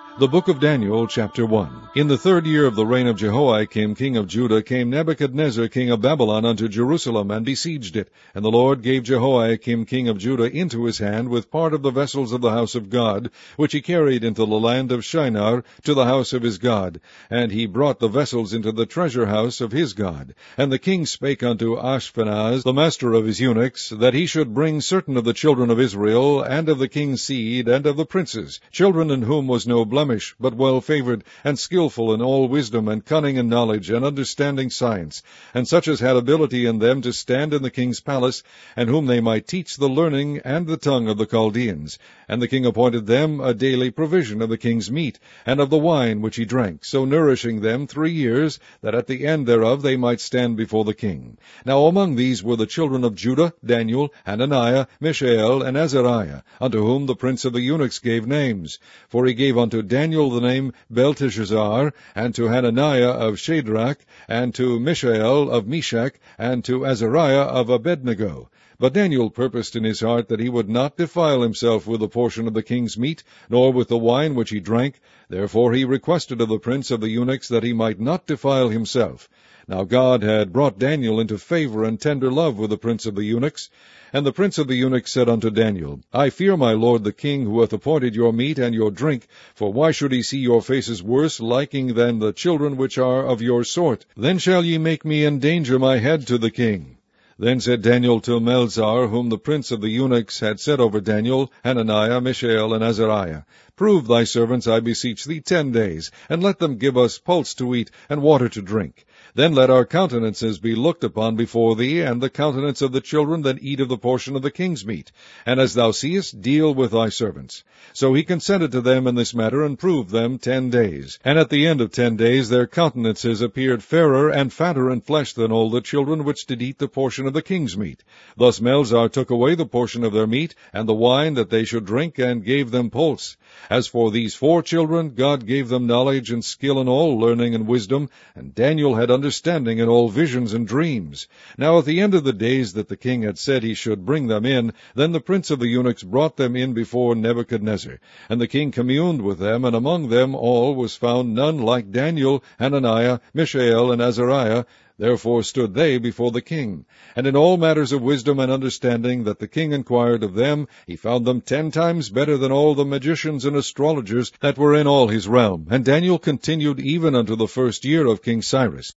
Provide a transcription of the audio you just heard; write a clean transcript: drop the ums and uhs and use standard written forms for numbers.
The Book of Daniel, chapter 1. In the 3rd year of the reign of Jehoiakim king of Judah came Nebuchadnezzar king of Babylon unto Jerusalem, and besieged it. And the Lord gave Jehoiakim king of Judah into his hand with part of the vessels of the house of God, which he carried into the land of Shinar to the house of his God. And he brought the vessels into the treasure house of his God. And the king spake unto Ashpenaz, the master of his eunuchs, that he should bring certain of the children of Israel, and of the king's seed, and of the princes, children in whom was no blemish, but well-favored, and skillful in all wisdom, and cunning in knowledge, and understanding science, and such as had ability in them to stand in the king's palace, and whom they might teach the learning and the tongue of the Chaldeans. And the king appointed them a daily provision of the king's meat, and of the wine which he drank, so nourishing them 3 years, that at the end thereof they might stand before the king. Now among these were the children of Judah, Daniel, Hananiah, Mishael, and Azariah, unto whom the prince of the eunuchs gave names. For he gave unto Daniel the name Belteshazzar, and to Hananiah of Shadrach, and to Mishael of Meshach, and to Azariah of Abednego. But Daniel purposed in his heart that he would not defile himself with a portion of the king's meat, nor with the wine which he drank. Therefore he requested of the prince of the eunuchs that he might not defile himself. Now God had brought Daniel into favor and tender love with the prince of the eunuchs. And the prince of the eunuchs said unto Daniel, I fear my lord the king, who hath appointed your meat and your drink, for why should he see your faces worse liking than the children which are of your sort? Then shall ye make me endanger my head to the king. Then said Daniel to Melzar, whom the prince of the eunuchs had set over Daniel, Hananiah, Mishael, and Azariah, Prove thy servants, I beseech thee, 10 days, and let them give us pulse to eat, and water to drink. Then let our countenances be looked upon before thee, and the countenance of the children that eat of the portion of the king's meat. And as thou seest, deal with thy servants. So he consented to them in this matter, and proved them 10 days. And at the end of 10 days their countenances appeared fairer and fatter in flesh than all the children which did eat the portion of the king's meat. Thus Melzar took away the portion of their meat, and the wine that they should drink, and gave them pulse. As for these 4 children, God gave them knowledge and skill in all learning and wisdom, and Daniel had understanding in all visions and dreams. Now at the end of the days that the king had said he should bring them in, then the prince of the eunuchs brought them in before Nebuchadnezzar. And the king communed with them, and among them all was found none like Daniel, Hananiah, Mishael, and Azariah. Therefore stood they before the king. And in all matters of wisdom and understanding that the king inquired of them, he found them 10 times better than all the magicians and astrologers that were in all his realm. And Daniel continued even unto the 1st year of King Cyrus.